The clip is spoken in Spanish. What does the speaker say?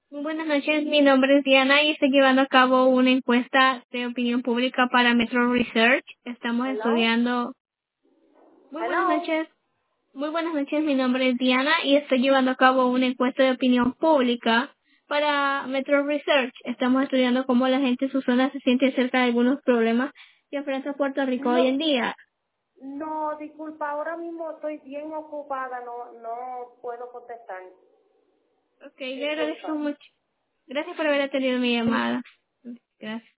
Muy buenas noches, mi nombre es Diana y estoy llevando a cabo una encuesta de opinión pública para Metro Research. Estamos Hello, estudiando. Muy buenas hello. noches, muy buenas noches, mi nombre es Diana y estoy llevando a cabo una encuesta de opinión pública para Metro Research. Estamos estudiando cómo la gente en su zona se siente acerca de algunos problemas que enfrenta Puerto Rico hoy en No, día. no, disculpa, ahora mismo estoy bien ocupada, no puedo contestar. Ok, le agradezco Disculpa. mucho. Gracias por haber atendido mi llamada. Gracias.